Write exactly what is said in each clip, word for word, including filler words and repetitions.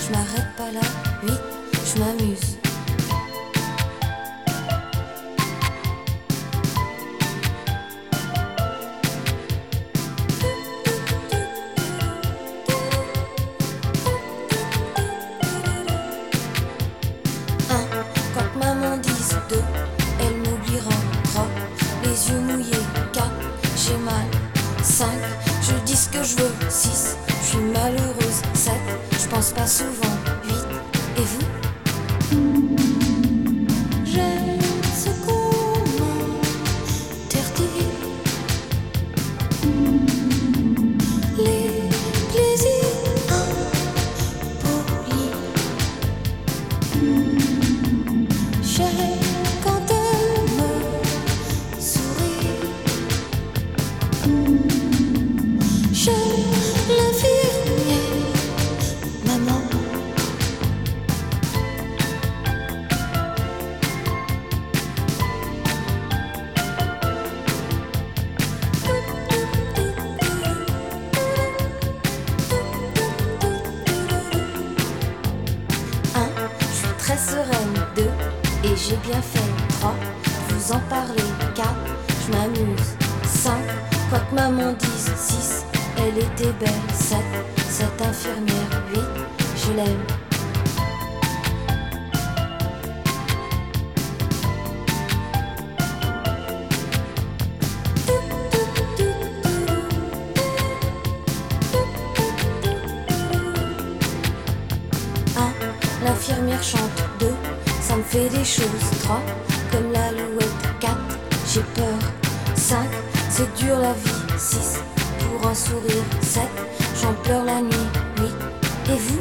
je m'arrête pas là. Huit, je m'amuse. Maman dise deux, elle m'oubliera. Trois, les yeux mouillés. Quatre, j'ai mal. Cinq, je dis ce que je veux. Six, je suis malheureuse. Sept, je pense pas souvent. Huit, et vous? J'aime ce qu'on m'interdit, les plaisirs impolis. J'aime quand elle me sourit. J'aime l'infirmier, maman. Un, je suis très sereine. Deux, et j'ai bien fait. Trois, vous en parlez. Quatre, je m'amuse. Cinq, quoi que maman dise. Six, elle était belle. Sept, cette infirmière. Huit, je l'aime. Un, l'infirmière chante. Deux, ça me fait des choses. Trois, comme l'alouette. Quatre, j'ai peur. Cinq, c'est dur la vie. Six, pour un sourire. Sept, j'en pleure la nuit. Huit, et vous?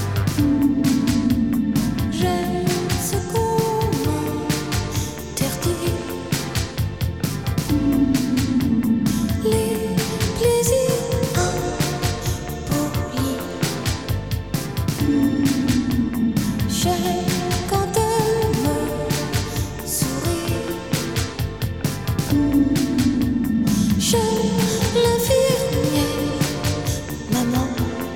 J'aime ce qu'on m'interdit, les plaisirs impolis. J'aime quand elle me sourit. J'aime l'infirmier, maman.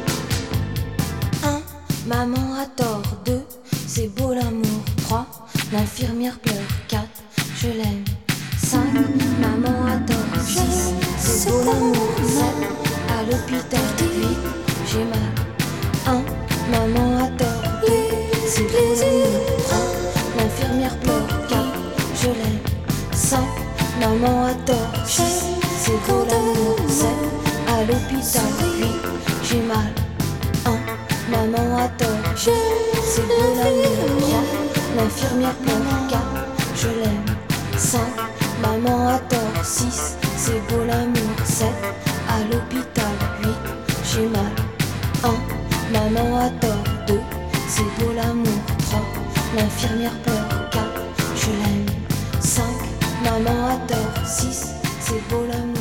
Un, maman a tort. Deux, c'est beau l'amour. Trois, l'infirmière pleure. Quatre, je l'aime. Cinq, maman a tort. Six, c'est beau l'amour. Sept, à l'hôpital. Huit, j'ai mal. Un, maman a tort. Deux, c'est beau l'amour. Trois, l'infirmière pleure. Quatre, je l'aime. Cinq, maman a tort. Six, c'est beau l'amour. Sept, à l'hôpital. Huit, j'ai mal. Un, maman a tort. C'est beau l'amour. Trois, l'infirmière pleure. Quatre, je l'aime. Cinq, maman a tort. Six, c'est beau l'amour. Sept, à l'hôpital. Huit, j'ai mal. Un, maman a tort. Deux, c'est beau l'amour. Trois, l'infirmière pleure. Quatre, je l'aime. Cinq, maman a tort. Six, c'est beau l'amour.